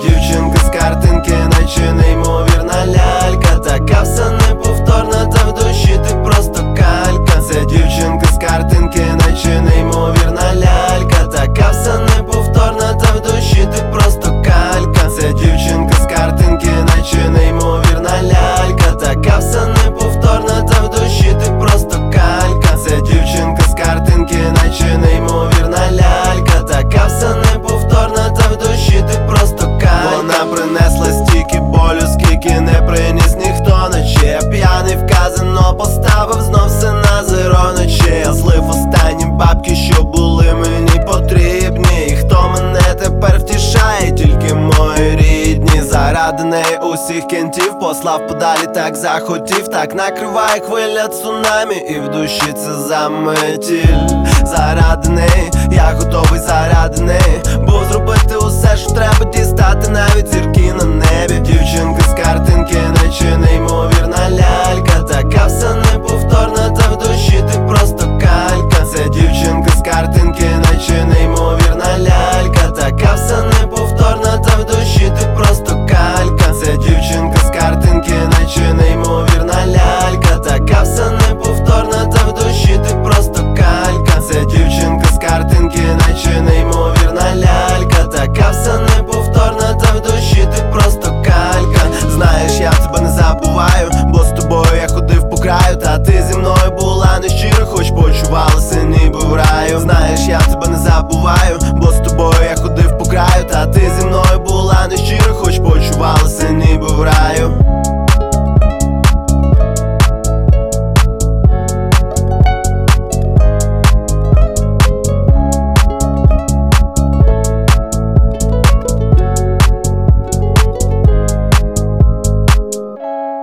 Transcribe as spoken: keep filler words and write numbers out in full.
дівчинка з картинки, наче неймовірна лялька. Така все неповторна, та в душі ти просто калька. Це дівчинка з картинки, наче неймовірна лялька. Така все неповторна, та в душі ти просто калька. Це дівчинка з картинки, наче неймовірна лялька. Така все неповторна, та в душі ти просто калька. Це дівчинка з картинки, наче неймовірна лялька. Така все неповторна, та в душі ти просто калька. Вона принесла стільки болю, скільки не приніс ніхто ночі. Я п'яний в казино поставив знов все на зеро ночі. Я злив останні бабки, що були мені потрібні. І хто мене тепер втішає, тільки мої рідні. Заради неї усіх кентів послав подалі, так захотів. Так накриває хвиля цунамі, і в душі це заметіль. Заради неї, я готовий заради неї. Був зробити усе, що треба дістати, навіть зірки на небі. Дівчинка з картинки, наче неймовірна лялька. Така все неповторна, та в душі ти просто калька. Це дівчинка з картинки, наче неймовірна лялька. Така все неповторна, та в душі ти просто калька. Це дівчинка з картинки, наче неймовірна лялька. Така все неповторна, та в душі ти просто калька. Це дівчинка з картинки, наче неймовірна лялька. Така все неповторна, та в душі ти просто калька. Знаєш, я тебе не забуваю, бо з тобою я ходив по краю. Та ти зі мною була нещиро, хоч почувалася ніби в раю. Знаєш, я тебе не забуваю, бо з тобою я ходив по краю. Та ти зі мною